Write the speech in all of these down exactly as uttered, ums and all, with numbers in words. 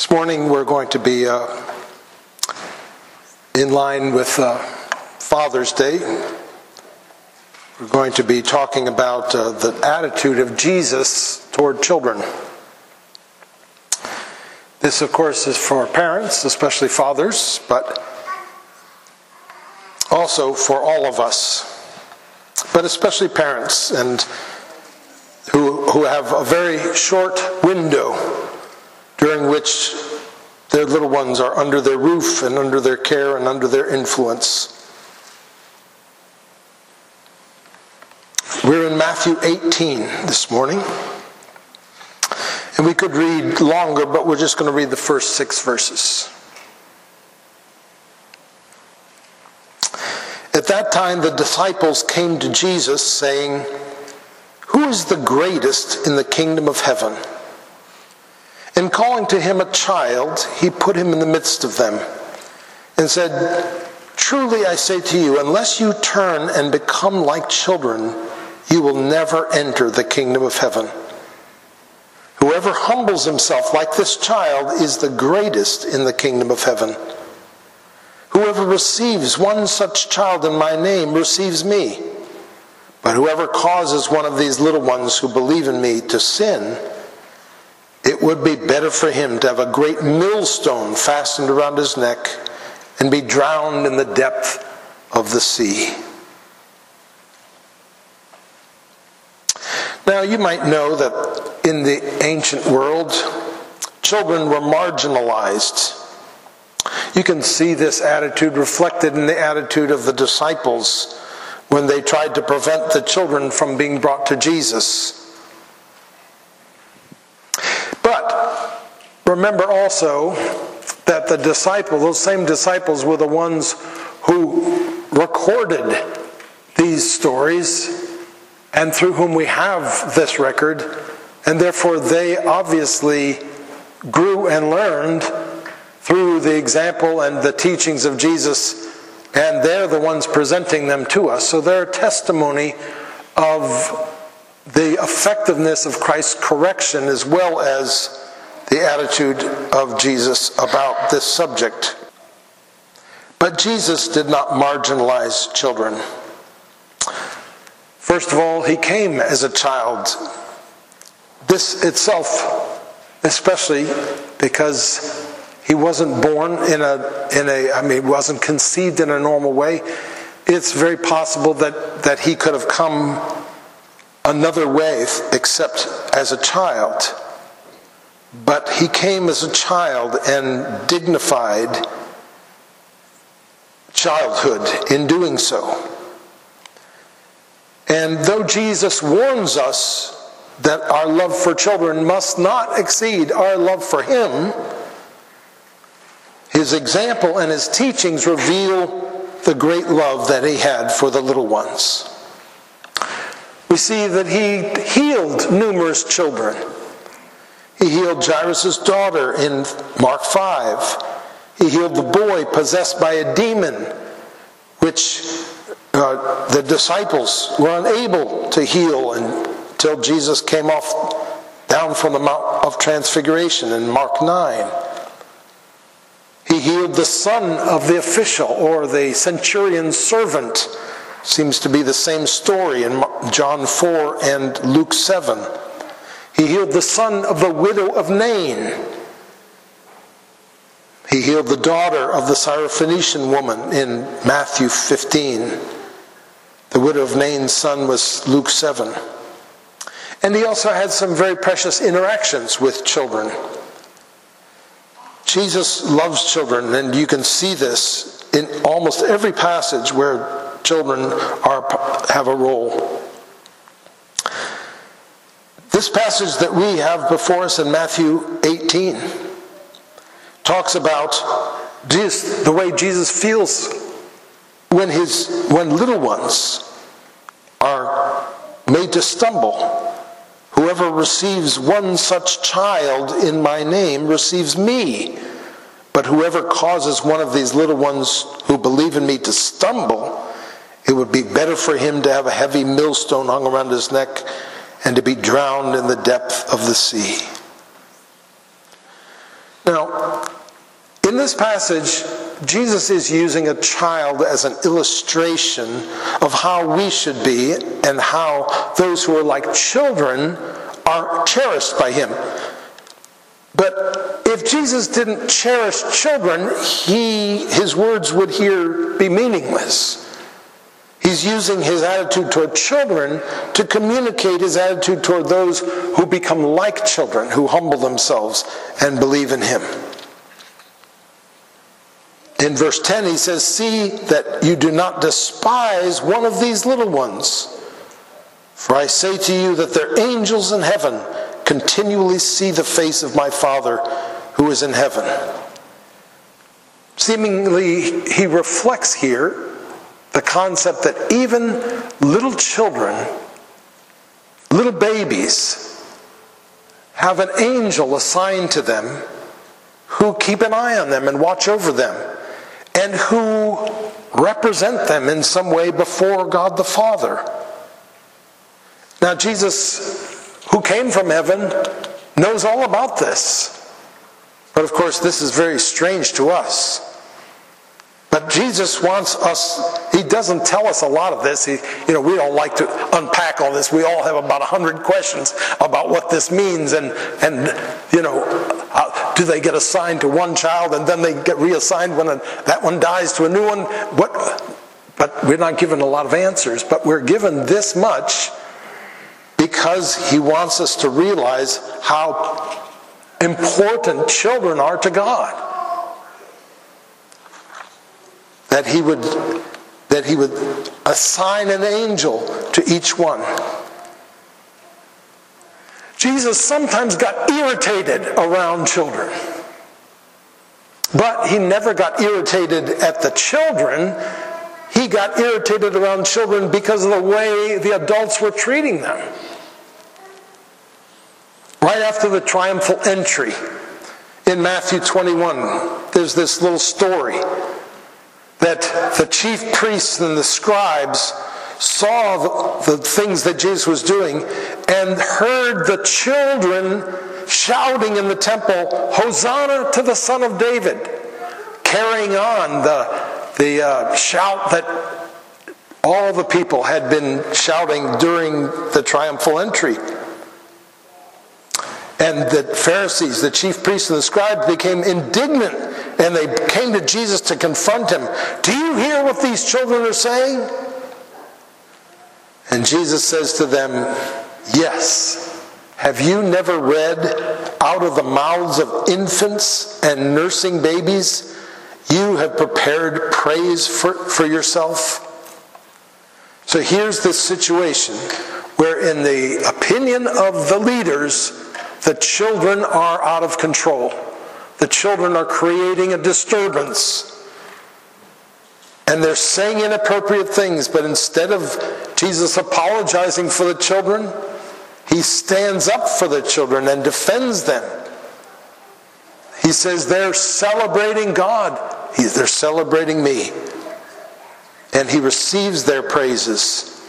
This morning we're going to be uh, in line with uh, Father's Day. We're going to be talking about uh, the attitude of Jesus toward children. This, of course, is for parents, especially fathers, but also for all of us, but especially parents, and who who have a very short window during which their little ones are under their roof and under their care and under their influence. We're in Matthew eighteen this morning. And we could read longer, but we're just going to read the first six verses. At that time, the disciples came to Jesus, saying, "Who is the greatest in the kingdom of heaven?" And calling to him a child, he put him in the midst of them, and said, "Truly I say to you, unless you turn and become like children, you will never enter the kingdom of heaven. Whoever humbles himself like this child is the greatest in the kingdom of heaven. Whoever receives one such child in my name receives me. But whoever causes one of these little ones who believe in me to sin, it would be better for him to have a great millstone fastened around his neck and be drowned in the depth of the sea." Now, you might know that in the ancient world, children were marginalized. You can see this attitude reflected in the attitude of the disciples when they tried to prevent the children from being brought to Jesus. But remember also that the disciples, those same disciples, were the ones who recorded these stories and through whom we have this record, and therefore they obviously grew and learned through the example and the teachings of Jesus, and they're the ones presenting them to us. So they're a testimony of the effectiveness of Christ's correction as well as the attitude of Jesus about this subject. But Jesus did not marginalize children. First of all, he came as a child. This itself, especially because he wasn't born in a, in a, I mean, wasn't conceived in a normal way. It's very possible that, that he could have come another way except as a child. But he came as a child and dignified childhood in doing so. And though Jesus warns us that our love for children must not exceed our love for him, his example and his teachings reveal the great love that he had for the little ones. We see that he healed numerous children. He healed Jairus' daughter in Mark five. He healed the boy possessed by a demon, which uh, the disciples were unable to heal until Jesus came off down from the Mount of Transfiguration in Mark nine. He healed the son of the official, or the centurion's servant. Seems to be the same story in John four and Luke seven. He healed the son of the widow of Nain. He healed the daughter of the Syrophoenician woman in Matthew fifteen. The widow of Nain's son was Luke seven. And he also had some very precious interactions with children. Jesus loves children, and you can see this in almost every passage where children are have a role. This passage that we have before us in Matthew eighteen talks about just the way Jesus feels when his when little ones are made to stumble. Whoever receives one such child in my name receives me. But whoever causes one of these little ones who believe in me to stumble, it would be better for him to have a heavy millstone hung around his neck and to be drowned in the depth of the sea. Now, in this passage, Jesus is using a child as an illustration of how we should be and how those who are like children are cherished by him. But if Jesus didn't cherish children, he, his words would here be meaningless. He's using his attitude toward children to communicate his attitude toward those who become like children, who humble themselves and believe in him. In verse ten, he says, "See that you do not despise one of these little ones. For I say to you that their angels in heaven continually see the face of my Father who is in heaven." Seemingly, he reflects here the concept that even little children, little babies, have an angel assigned to them who keep an eye on them and watch over them, and who represent them in some way before God the Father. Now, Jesus, who came from heaven, knows all about this. But of course, this is very strange to us. But Jesus wants us, he doesn't tell us a lot of this. He, you know, we don't like to unpack all this. We all have about a hundred questions about what this means. And, and you know, uh, do they get assigned to one child and then they get reassigned when a, that one dies to a new one? What? But we're not given a lot of answers. But we're given this much because he wants us to realize how important children are to God. That he would, that he would assign an angel to each one. Jesus sometimes got irritated around children. But he never got irritated at the children. He got irritated around children because of the way the adults were treating them. Right after the triumphal entry in Matthew twenty-one, there's this little story that the chief priests and the scribes saw the, the things that Jesus was doing and heard the children shouting in the temple, "Hosanna to the Son of David," carrying on the, the uh, shout that all the people had been shouting during the triumphal entry. And the Pharisees, the chief priests and the scribes, became indignant, and they came to Jesus to confront him. "Do you hear what these children are saying?" And Jesus says to them, "Yes. Have you never read, out of the mouths of infants and nursing babies, you have prepared praise for, for yourself?" So here's this situation where, in the opinion of the leaders, the children are out of control. The children are creating a disturbance. And they're saying inappropriate things, but instead of Jesus apologizing for the children, he stands up for the children and defends them. He says they're celebrating God. They're celebrating me. And he receives their praises.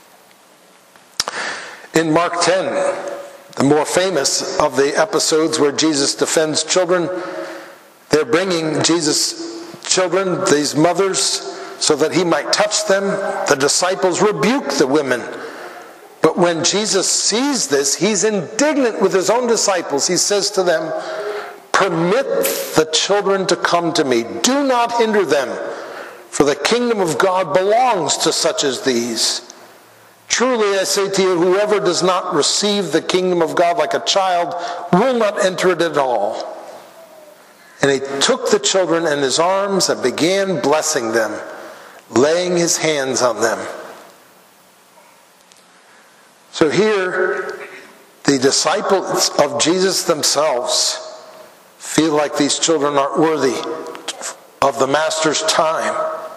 In Mark ten, the more famous of the episodes where Jesus defends children, they're bringing Jesus' children, these mothers, so that he might touch them. The disciples rebuke the women. But when Jesus sees this, he's indignant with his own disciples. He says to them, "Permit the children to come to me. Do not hinder them, for the kingdom of God belongs to such as these. Truly I say to you, whoever does not receive the kingdom of God like a child will not enter it at all." And he took the children in his arms and began blessing them, laying his hands on them. So here, the disciples of Jesus themselves feel like these children aren't worthy of the master's time.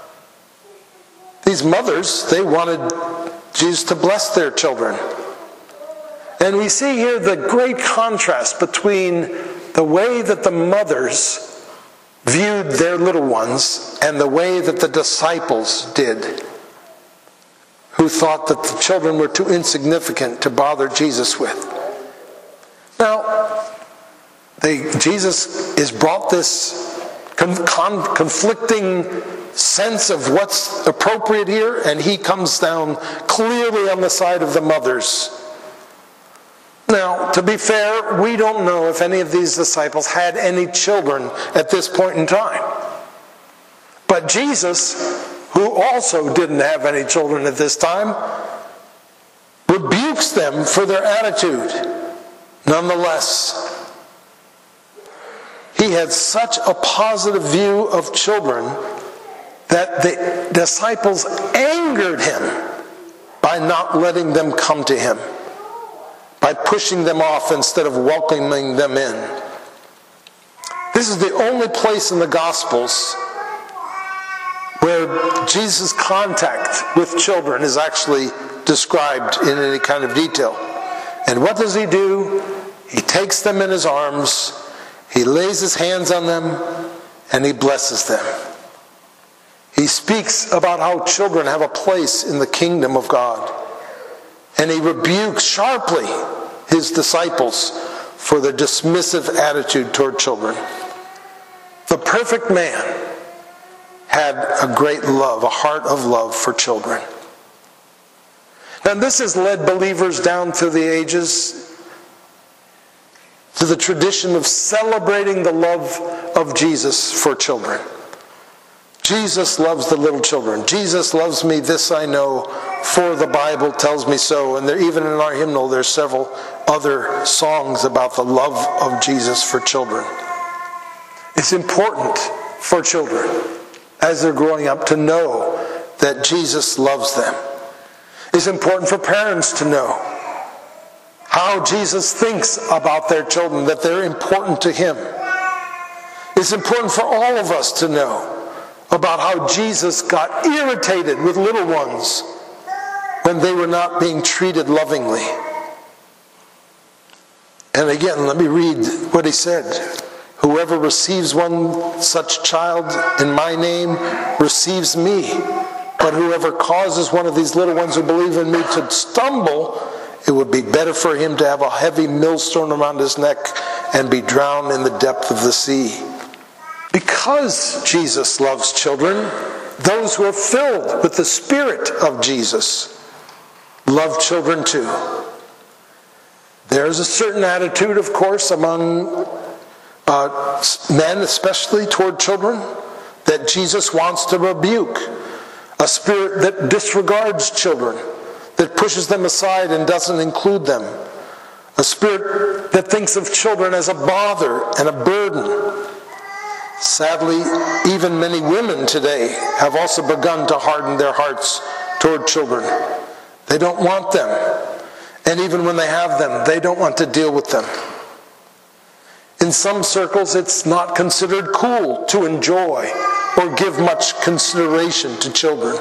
These mothers, they wanted Jesus to bless their children. And we see here the great contrast between the way that the mothers viewed their little ones and the way that the disciples did, who thought that the children were too insignificant to bother Jesus with. Now, They, Jesus is brought this con- con- conflicting sense of what's appropriate here, and he comes down clearly on the side of the mothers. Now, to be fair, we don't know if any of these disciples had any children at this point in time. But Jesus, who also didn't have any children at this time, rebukes them for their attitude. Nonetheless, he had such a positive view of children that the disciples angered him by not letting them come to him, by pushing them off instead of welcoming them in. This is the only place in the Gospels where Jesus' contact with children is actually described in any kind of detail. And what does he do? He takes them in his arms, he lays his hands on them, and he blesses them. He speaks about how children have a place in the kingdom of God. And he rebukes sharply his disciples for their dismissive attitude toward children. The perfect man had a great love, a heart of love for children. Now this has led believers down through the ages to the tradition of celebrating the love of Jesus for children. Jesus loves the little children. Jesus loves me, this I know, for the Bible tells me so. And there, even in our hymnal, there's several other songs about the love of Jesus for children. It's important for children, as they're growing up, to know that Jesus loves them. It's important for parents to know how Jesus thinks about their children, that they're important to him. It's important for all of us to know about how Jesus got irritated with little ones when they were not being treated lovingly. And again, let me read what he said. Whoever receives one such child in my name receives me. But whoever causes one of these little ones who believe in me to stumble, it would be better for him to have a heavy millstone around his neck and be drowned in the depth of the sea. Because Jesus loves children, those who are filled with the Spirit of Jesus love children too. There's a certain attitude, of course, among uh, men especially toward children that Jesus wants to rebuke. A spirit that disregards children, that pushes them aside and doesn't include them. A spirit that thinks of children as a bother and a burden. Sadly, even many women today have also begun to harden their hearts toward children. They don't want them. And even when they have them, they don't want to deal with them. In some circles, it's not considered cool to enjoy or give much consideration to children.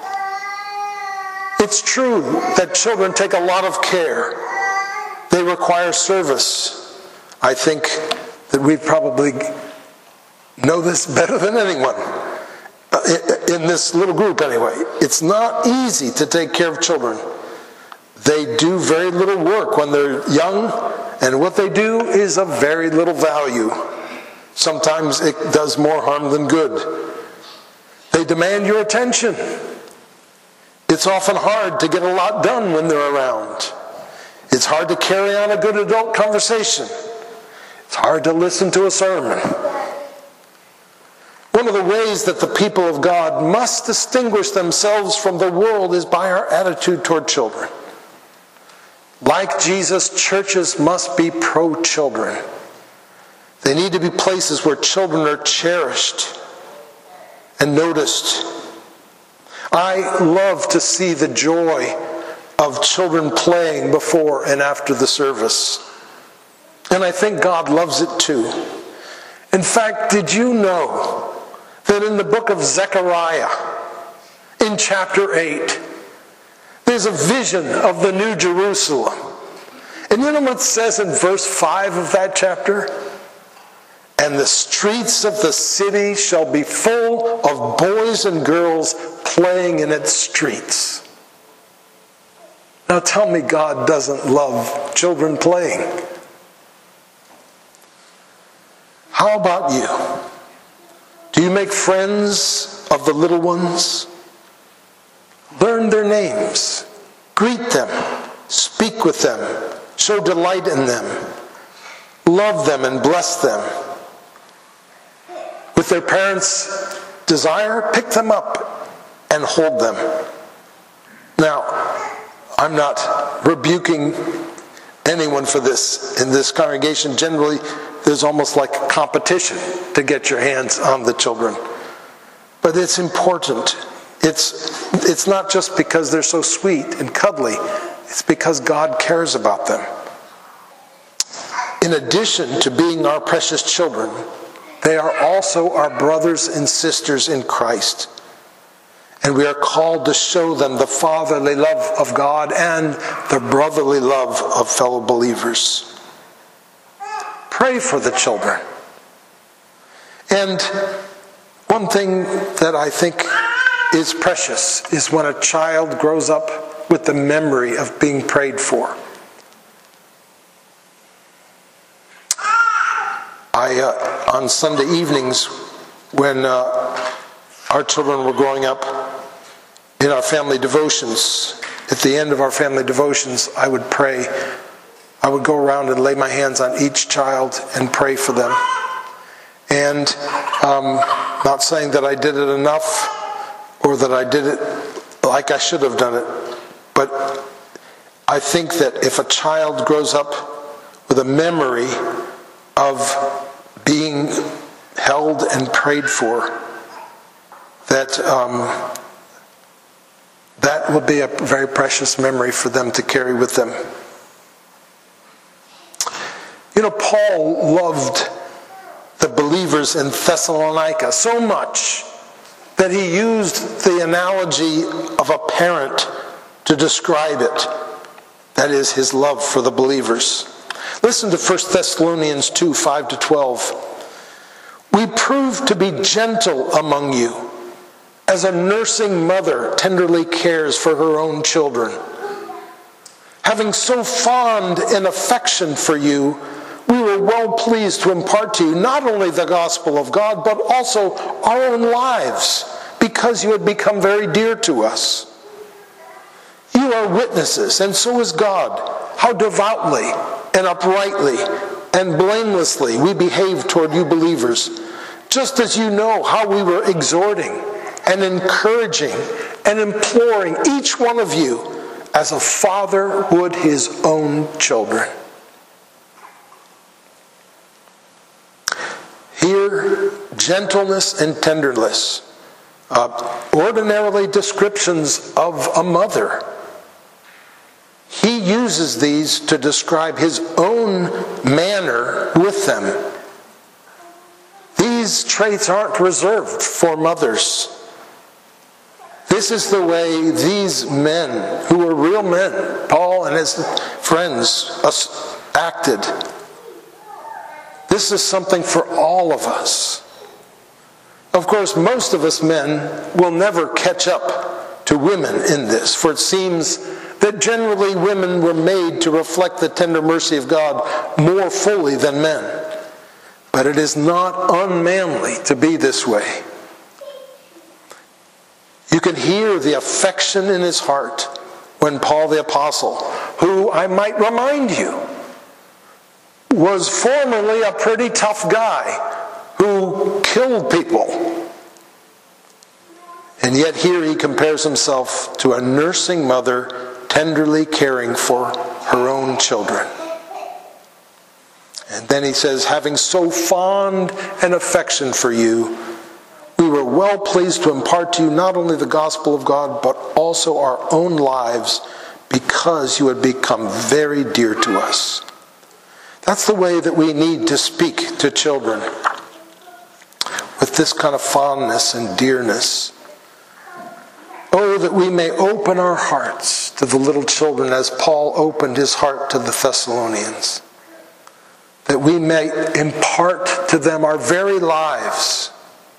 It's true that children take a lot of care. They require service. I think that we probably know this better than anyone, in this little group anyway. It's not easy to take care of children. They do very little work when they're young, and what they do is of very little value. Sometimes it does more harm than good. They demand your attention. It's often hard to get a lot done when they're around. It's hard to carry on a good adult conversation. It's hard to listen to a sermon. One of the ways that the people of God must distinguish themselves from the world is by our attitude toward children. Like Jesus, churches must be pro-children. They need to be places where children are cherished and noticed. I love to see the joy of children playing before and after the service. And I think God loves it too. In fact, did you know that in the book of Zechariah, in chapter eight, there's a vision of the New Jerusalem. And you know what it says in verse five of that chapter? And the streets of the city shall be full of boys and girls playing in its streets. Now tell me God doesn't love children playing. How about you? Do you make friends of the little ones? Learn their names. Greet them. Speak with them. Show delight in them. Love them and bless them. With their parents' desire, pick them up and hold them. Now, I'm not rebuking anyone for this. In this congregation, generally, there's almost like a competition to get your hands on the children. But it's important. It's, it's not just because they're so sweet and cuddly. It's because God cares about them. In addition to being our precious children, they are also our brothers and sisters in Christ. And we are called to show them the fatherly love of God and the brotherly love of fellow believers. Pray for the children. And one thing that I think is precious is when a child grows up with the memory of being prayed for. I, uh, on Sunday evenings, when uh, our children were growing up, in our family devotions, at the end of our family devotions, I would pray. I would go around and lay my hands on each child and pray for them. And um, not saying that I did it enough or that I did it like I should have done it, but I think that if a child grows up with a memory of being held and prayed for, that um, that will be a very precious memory for them to carry with them. You know, Paul loved the believers in Thessalonica so much that he used the analogy of a parent to describe it. That is his love for the believers. Listen to First Thessalonians two, five to twelve. We prove to be gentle among you, as a nursing mother tenderly cares for her own children. Having so fond an affection for you, we were well pleased to impart to you not only the gospel of God, but also our own lives, because you had become very dear to us. You are witnesses, and so is God, how devoutly and uprightly and blamelessly we behaved toward you believers, just as you know how we were exhorting and encouraging and imploring each one of you as a father would his own children. Here, gentleness and tenderness, uh, ordinarily descriptions of a mother. He uses these to describe his own manner with them. These traits aren't reserved for mothers. This is the way these men, who were real men, Paul and his friends, acted. This is something for all of us. Of course, most of us men will never catch up to women in this, for it seems that generally women were made to reflect the tender mercy of God more fully than men. But it is not unmanly to be this way. You can hear the affection in his heart when Paul the Apostle, who I might remind you, was formerly a pretty tough guy who killed people. And yet here he compares himself to a nursing mother tenderly caring for her own children. And then he says, having so fond an affection for you, we were well pleased to impart to you not only the gospel of God, but also our own lives, because you had become very dear to us. That's the way that we need to speak to children, with this kind of fondness and dearness. Oh, that we may open our hearts to the little children as Paul opened his heart to the Thessalonians. That we may impart to them our very lives.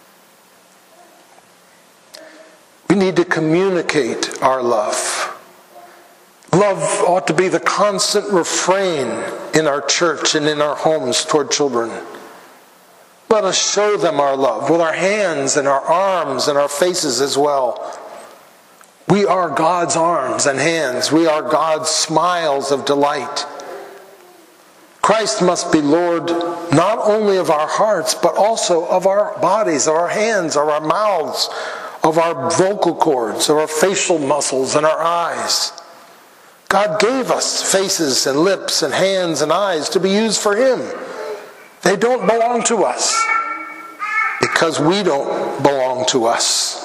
We need to communicate our love. Love ought to be the constant refrain in our church and in our homes toward children. Let us show them our love with our hands and our arms and our faces as well. We are God's arms and hands. We are God's smiles of delight. Christ must be Lord not only of our hearts, but also of our bodies, of our hands, of our mouths, of our vocal cords, of our facial muscles and our eyes. God gave us faces and lips and hands and eyes to be used for Him. They don't belong to us because we don't belong to us.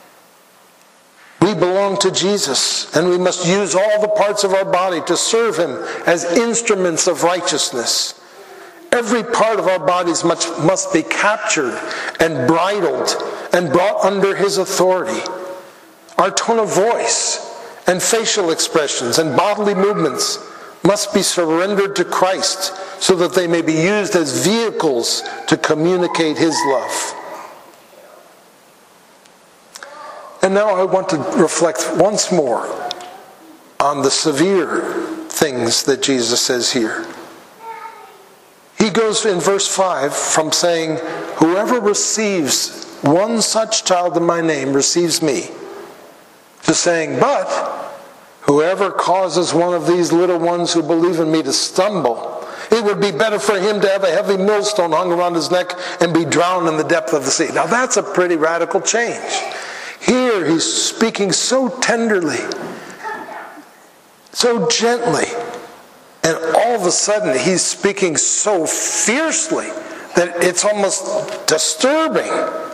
We belong to Jesus, and we must use all the parts of our body to serve Him as instruments of righteousness. Every part of our bodies must, must be captured and bridled and brought under His authority. Our tone of voice and facial expressions and bodily movements must be surrendered to Christ so that they may be used as vehicles to communicate His love. And now I want to reflect once more on the severe things that Jesus says here. He goes in verse five from saying, "Whoever receives one such child in my name receives me," to saying, "But whoever causes one of these little ones who believe in me to stumble, it would be better for him to have a heavy millstone hung around his neck and be drowned in the depth of the sea." Now that's a pretty radical change. Here he's speaking so tenderly, so gently, and all of a sudden he's speaking so fiercely that it's almost disturbing.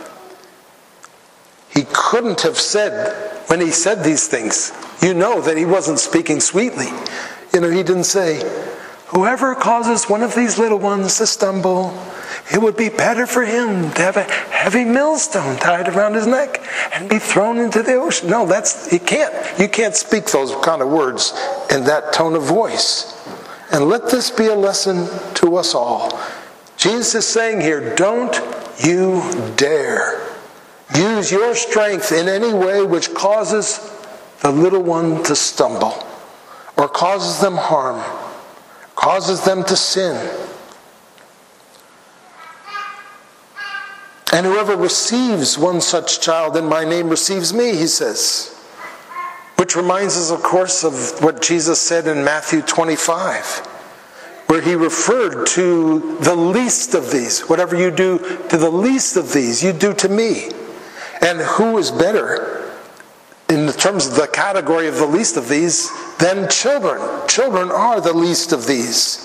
He couldn't have said, when he said these things, you know that he wasn't speaking sweetly. You know, he didn't say, "Whoever causes one of these little ones to stumble, it would be better for him to have a heavy millstone tied around his neck and be thrown into the ocean." No, that's, you can't. You can't speak those kind of words in that tone of voice. And let this be a lesson to us all. Jesus is saying here, don't you dare use your strength in any way which causes the little one to stumble or causes them harm, causes them to sin. "And whoever receives one such child in my name receives me," he says. Which reminds us, of course, of what Jesus said in Matthew twenty-five, where he referred to the least of these. Whatever you do to the least of these, you do to me. And who is better in terms of the category of the least of these than children? Children are the least of these.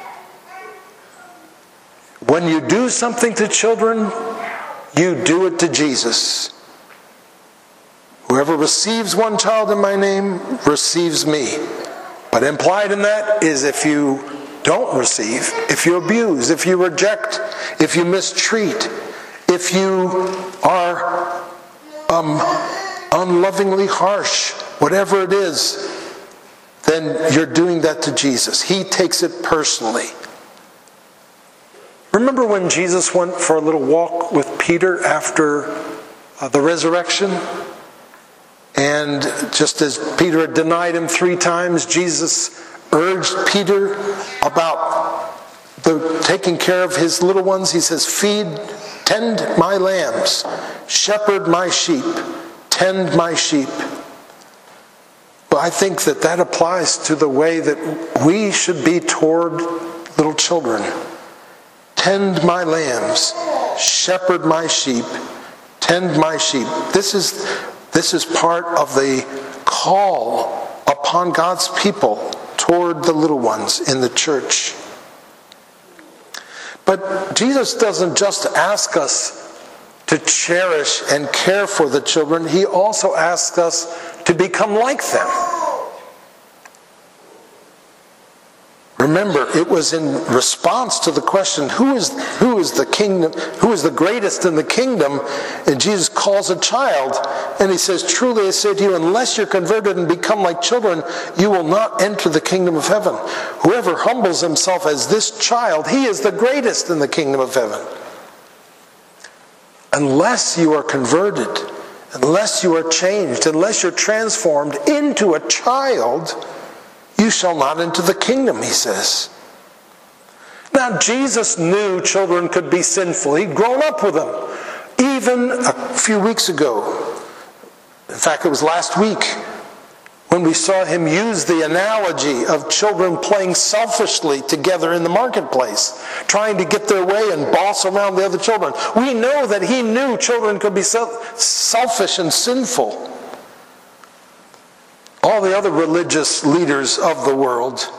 When you do something to children, you do it to Jesus. Whoever receives one child in my name receives me. But implied in that is if you don't receive, if you abuse, if you reject, if you mistreat, if you are um, unlovingly harsh, whatever it is, then you're doing that to Jesus. He takes it personally. Remember when Jesus went for a little walk with Peter after uh, the resurrection? And just as Peter had denied him three times, Jesus urged Peter about the taking care of his little ones. He says, "Feed, tend my lambs, shepherd my sheep, tend my sheep." But I think that that applies to the way that we should be toward little children. Tend my lambs, shepherd my sheep, tend my sheep. This is, this is part of the call upon God's people toward the little ones in the church. But Jesus doesn't just ask us to cherish and care for the children. He also asks us to become like them. Remember, it was in response to the question, who is, who is the kingdom, who is the greatest in the kingdom? And Jesus calls a child, and he says, "Truly I say to you, unless you're converted and become like children, you will not enter the kingdom of heaven. Whoever humbles himself as this child, he is the greatest in the kingdom of heaven." Unless you are converted, unless you are changed, unless you're transformed into a child, you shall not enter the kingdom, he says. Now, Jesus knew children could be sinful. He'd grown up with them. Even a few weeks ago, in fact, it was last week, when we saw him use the analogy of children playing selfishly together in the marketplace, trying to get their way and boss around the other children. We know that he knew children could be selfish and sinful. All the other religious leaders of the world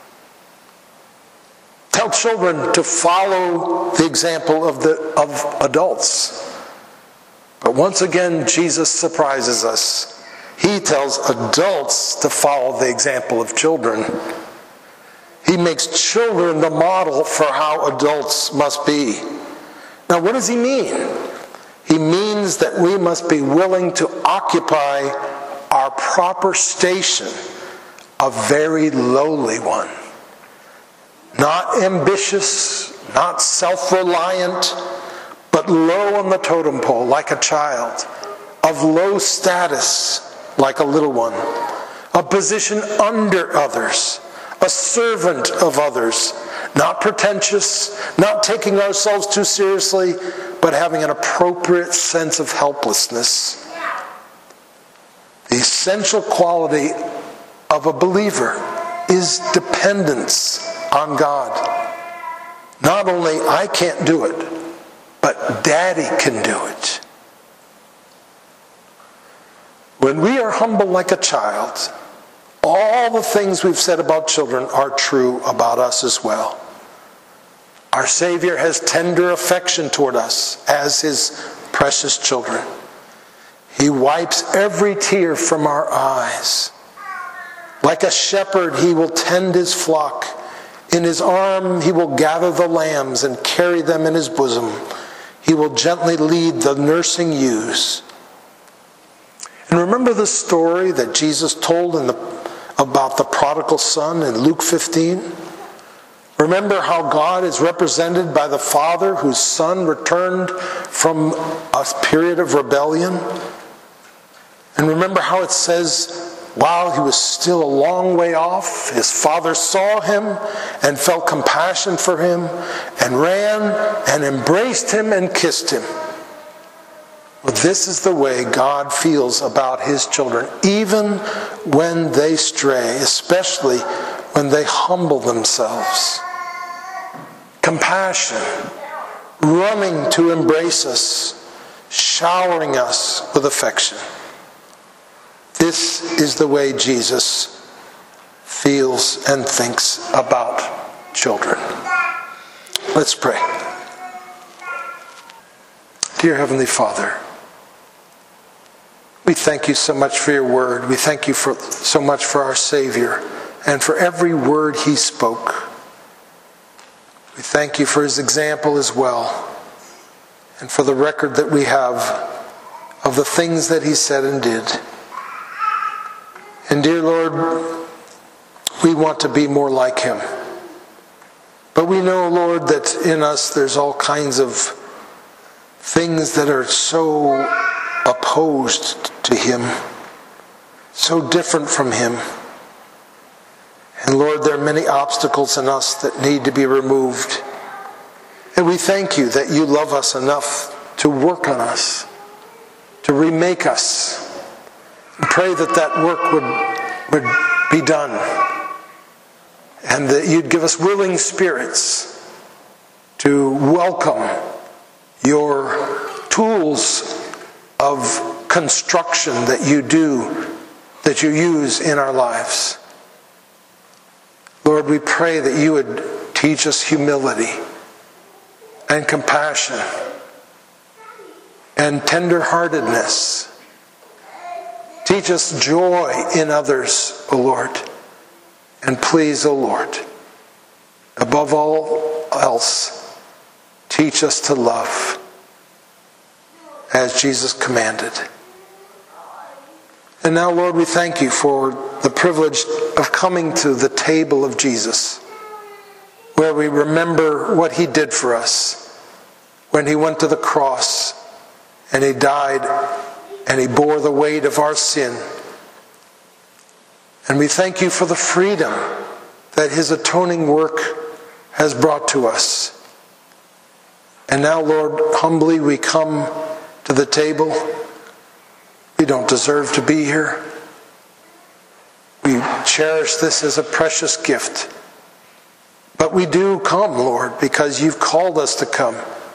tell children to follow the example of the of adults. But once again, Jesus surprises us. He tells adults to follow the example of children. He makes children the model for how adults must be. Now, what does he mean? He means that we must be willing to occupy our proper station, a very lowly one. Not ambitious, not self-reliant, but low on the totem pole like a child, of low status like a little one, a position under others, a servant of others, not pretentious, not taking ourselves too seriously, but having an appropriate sense of helplessness. The essential quality of a believer is dependence on God. Not only I can't do it, but Daddy can do it. When we are humble like a child, all the things we've said about children are true about us as well. Our Savior has tender affection toward us as his precious children. He wipes every tear from our eyes. Like a shepherd, he will tend his flock. In his arm, he will gather the lambs and carry them in his bosom. He will gently lead the nursing ewes. And remember the story that Jesus told in the, about the prodigal son in Luke fifteen? Remember how God is represented by the father whose son returned from a period of rebellion? And remember how it says, while he was still a long way off, his father saw him and felt compassion for him and ran and embraced him and kissed him. Well, this is the way God feels about his children, even when they stray, especially when they humble themselves. Compassion, running to embrace us, showering us with affection. This is the way Jesus feels and thinks about children. Let's pray. Dear Heavenly Father, we thank you so much for your word. We thank you for so much for our Savior and for every word he spoke. We thank you for his example as well, and for the record that we have of the things that he said and did. And dear Lord, we want to be more like him. But we know, Lord, that in us there's all kinds of things that are so opposed to him, so different from him. And Lord, there are many obstacles in us that need to be removed. And we thank you that you love us enough to work on us, to remake us. And pray that that work would, would be done, and that you'd give us willing spirits to welcome your tools of construction that you do, that you use in our lives. Lord, we pray that you would teach us humility and compassion and tenderheartedness. Teach us joy in others, O Lord. And please, O Lord, above all else, teach us to love as Jesus commanded. And now, Lord, we thank you for the privilege of coming to the table of Jesus, where we remember what he did for us when he went to the cross and he died and he bore the weight of our sin. And we thank you for the freedom that his atoning work has brought to us. And now, Lord, humbly we come to the table. We don't deserve to be here. We cherish this as a precious gift. But we do come, Lord, because you've called us to come.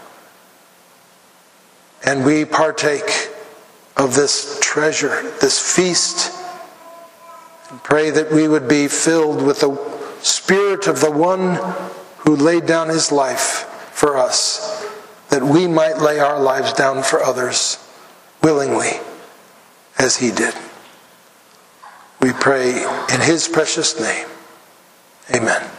And we partake of this treasure, this feast. And pray that we would be filled with the Spirit of the one who laid down his life for us, that we might lay our lives down for others willingly, as he did. We pray in his precious name. Amen.